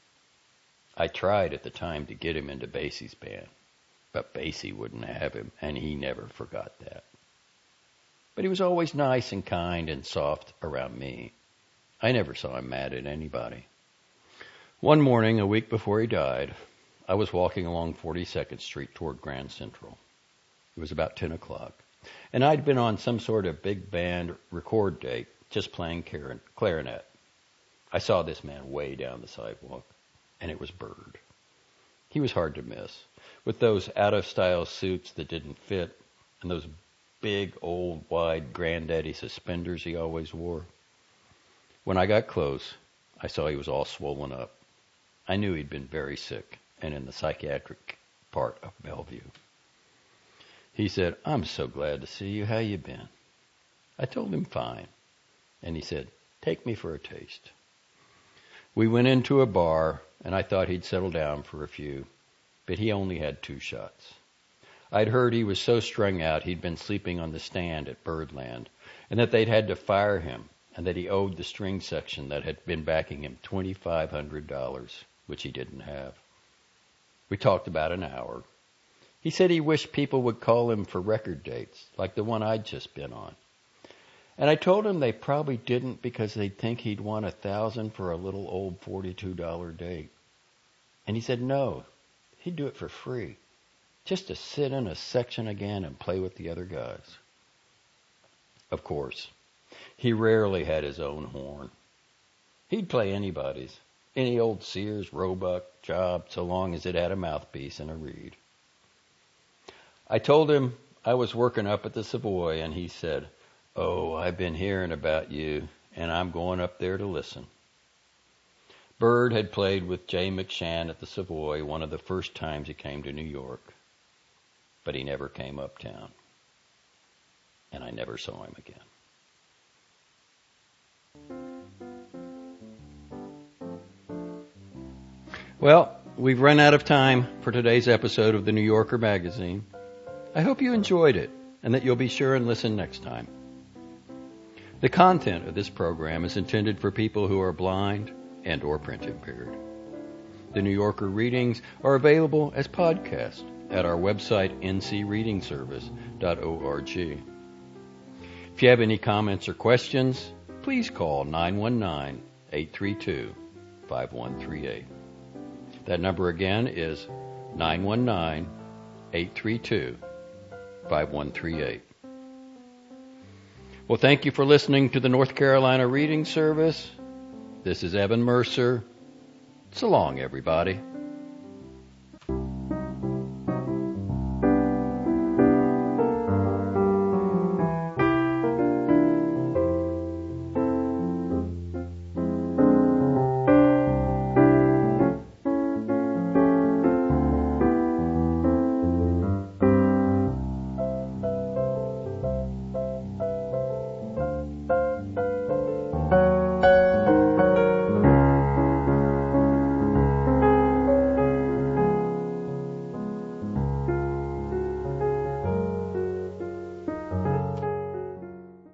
I tried at the time to get him into Basie's band, but Basie wouldn't have him, and he never forgot that. But he was always nice and kind and soft around me. I never saw him mad at anybody. One morning, a week before he died, I was walking along forty-second Street toward Grand Central. It was about ten o'clock, and I'd been on some sort of big band record date, just playing clarinet. I saw this man way down the sidewalk, and it was Bird. He was hard to miss, with those out-of-style suits that didn't fit and those big, old, wide granddaddy suspenders he always wore. When I got close, I saw he was all swollen up. I knew he'd been very sick and in the psychiatric part of Bellevue. He said, "I'm so glad to see you. How you been?" I told him fine. And he said, "Take me for a taste." We went into a bar, and I thought he'd settle down for a few, but he only had two shots. I'd heard he was so strung out he'd been sleeping on the stand at Birdland, and that they'd had to fire him, and that he owed the string section that had been backing him twenty-five hundred dollars, which he didn't have. We talked about an hour. He said he wished people would call him for record dates, like the one I'd just been on. And I told him they probably didn't because they'd think he'd want a thousand for a little old forty-two dollar date. And he said no, he'd do it for free, just to sit in a section again and play with the other guys. Of course, he rarely had his own horn. He'd play anybody's, any old Sears, Roebuck job, so long as it had a mouthpiece and a reed. I told him I was working up at the Savoy, and he said, "Oh, I've been hearing about you, and I'm going up there to listen." Bird had played with Jay McShann at the Savoy one of the first times he came to New York, but he never came uptown, and I never saw him again. Well, we've run out of time for today's episode of the New Yorker magazine. I hope you enjoyed it and that you'll be sure and listen next time. The content of this program is intended for people who are blind and or print impaired. The New Yorker readings are available as podcasts at our website, n c reading service dot org. If you have any comments or questions, please call nine one nine, eight three two, five one three eight. That number again is nine one nine, eight three two, five one three eight. Well, thank you for listening to the North Carolina Reading Service. This is Evan Mercer. So long, everybody.